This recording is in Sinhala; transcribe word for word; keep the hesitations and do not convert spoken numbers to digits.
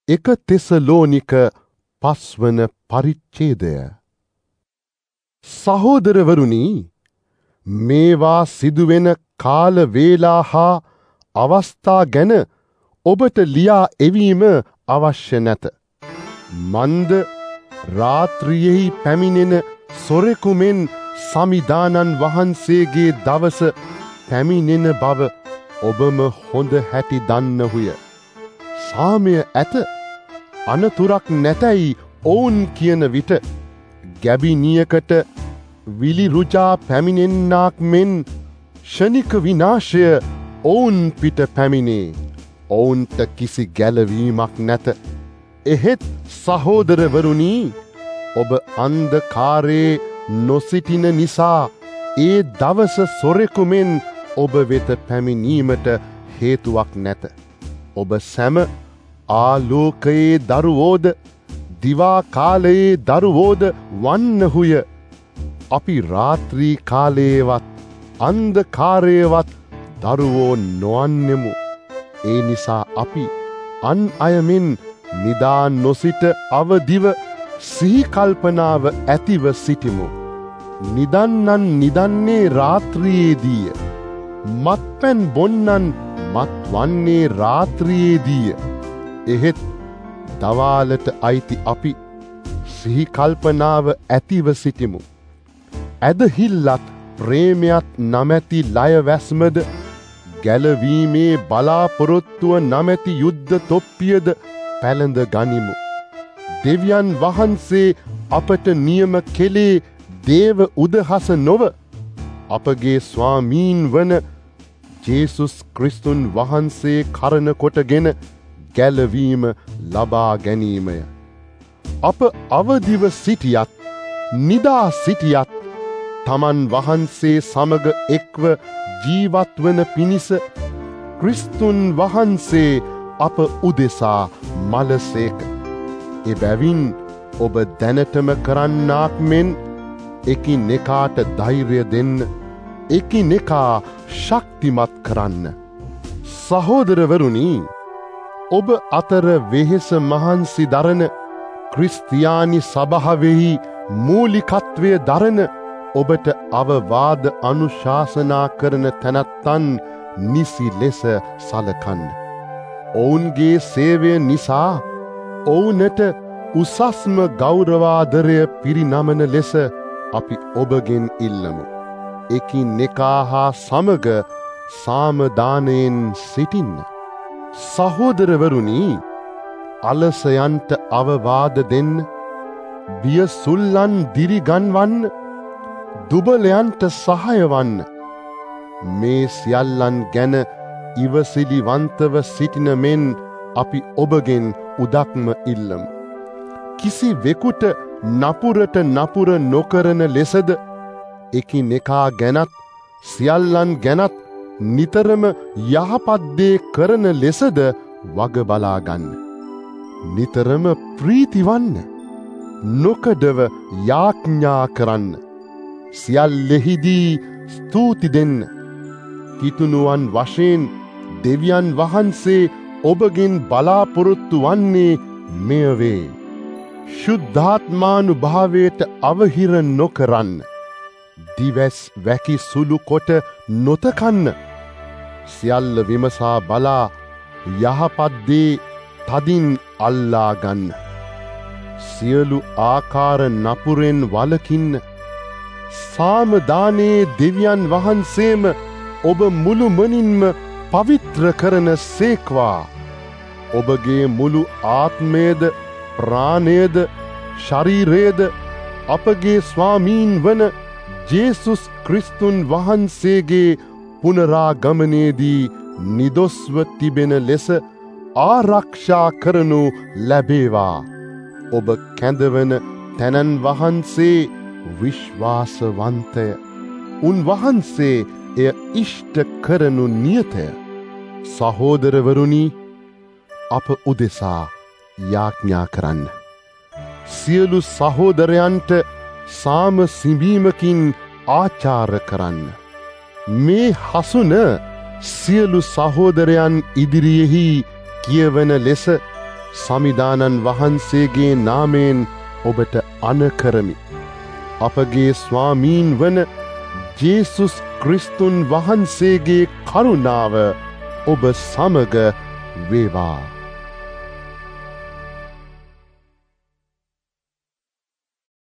එක තෙසලෝනික පස්වන පරිච්ඡේදය. සහෝදරවරුනි, මේවා සිදුවෙන කාල වේලා හා අවස්ථා ගැන ඔබට ලියා එවීම අවශ්‍ය නැත. මන්ද රාත්‍රියෙහි පැමිණෙන සොරෙකු මෙන් සමිදානන් වහන්සේගේ දවස පැමිණෙන බව ඔබම හොඳ හැටි දන්නහුය. සාමය ඇත, අනතුරක් නැතැයි ඔවුන් කියන විට ගැබිනියකට විලි රුජා පැමිණෙන්නාක් මෙන් ෂණික විනාශය ඔවුන් පිට පැමිණේ. ඔවුන්ට කිසි ගැලවීමක් නැත. එහෙත් සහෝදරවරුනි, ඔබ අන්ධකාරයේ නොසිටින නිසා ඒ දවස සොරෙකු මෙන් ඔබ වෙත පැමිණීමට හේතුවක් නැත. ඔබ සැම ආලෝකයේ දරුවෝද දිවා කාලයේ දරුවෝද වන්නහුය. අපි රාත්‍රී කාලයේවත් අන්ධකාරයේවත් දරුවෝ නොවන්නෙමු. ඒ නිසා අපි අන් අයමෙන් නිදා නොසිට අවදිව සිහි කල්පනාව ඇතිව සිටිමු. නිදන්නන් නිදන්නේ රාත්‍රියේදීය. මත්පැන් බොන්නන් මත් වන්නේ රාත්‍රියේදීය. එහෙත් දවාලට අයිති අපි සිහි කල්පනාව ඇතිව සිටිමු. ඇදහිල්ලත් ප්‍රේමයත් නමැති ලයවැස්මද ගැලවීමේ බලාපොරොත්තුව නමැති යුද්ධ තොප්පියද පැළඳ ගනිමු. දෙවියන් වහන්සේ අපට නියම කෙලේ දේව උදහස නොව අපගේ ස්වාමීන් වන ජේසුස් ක්‍රිස්තුන් වහන්සේ කරන කොටගෙන ගැලවීම ලබා ගැනීමය. අප අවදිව සිටියත් නිදා සිටියත් තමන් වහන්සේ සමග එක්ව ජීවත්වන පිණිස ක්‍රිස්තුන් වහන්සේ අප උදෙසා මලසේක. එබැවින් ඔබ දැනටම කරන්නාක් මෙන් එකිනෙකාට ධෛර්ය දෙන්න, එකිනෙකා ශක්තිමත් කරන්න. සහෝදරවරුනි, ඔබ අතර වෙහෙස මහන්සි දරන ක්‍රිස්තියානි සභාවෙහි මූලිකත්වය දරන ඔබට අවවාද අනුශාසනා කරන තැනැත්තන් නිසි ලෙස සලකන්න. ඔවුන්ගේ සේවය නිසා ඔවුනට උසස්ම ගෞරවාදරය පිරිනමන ලෙස අපි ඔබගෙන් ඉල්ලමු. එකිනෙකා හා සමග සාමදානයෙන් සිටින්න. සහෝදරවරුනි, අලසයන්ට අවවාද දෙන්න, බියසුල්ලන් දිරිගන්වන්න, දුබලයන්ට සහාය වන්න. මේ සියල්ලන් ගැන ඉවසිලිවන්තව සිටින මෙන් අපි ඔබගෙන් උදක්ම ඉල්ලමු. කිසි වෙකුට නපුරට නපුර නොකරන ලෙසද එකිනෙකා ගැනත් සියල්ලන් ගැනත් නිතරම යහපත් දේ කරන ලෙසද වග බලාගන්න. නිතරම ප්‍රීතිවන්න, නොකඩව යාඥා කරන්න, සියල්ලෙහිදී ස්තුති දෙන්න. කිතුනුවන් වශයෙන් දෙවියන් වහන්සේ ඔබගෙන් බලාපොරොත්තු වන්නේ මෙය වේ. ශුද්ධාත්මානුභාවයට අවහිර නොකරන්න. දිවැස් වැකි සුළු කොට නොතකන්න. සියල්ල විමසා බලා යහපත් දේ තදින් අල්ලා ගන්න. සියලු ආකාර නපුරෙන් වළකින්න. සාමදානයේ දෙවියන් වහන්සේම ඔබ මුළුමනින්ම පවිත්‍ර කරන සේක්වා. ඔබගේ මුළු ආත්මයද ප්‍රාණයද ශරීරයද අපගේ ස්වාමීන් වන ජේසුස් ක්‍රිස්තුන් වහන්සේගේ පුනරාගමනයේදී නිදොස්ව තිබෙන ලෙස ආරක්ෂා කරනු ලැබේවා. ඔබ කැඳවන තැනන් වහන්සේ විශ්වාසවන්තය. උන්වහන්සේ එය ඉෂ්ට කරනු නියතය. සහෝදරවරුනි, අප උදෙසා යාඥා කරන්න. සියලු සහෝදරයන්ට සාම සිඹීමකින් ආචාර කරන්න. මේ හසුන සියලු සහෝදරයන් ඉදිරියෙහි කියවන ලෙස සමිදානන් වහන්සේගේ නාමයෙන් ඔබට අණ කරමි. අපගේ ස්වාමීන් වන ජේසුස් ක්‍රිස්තුන් වහන්සේගේ කරුණාව ඔබ සමග වේවා.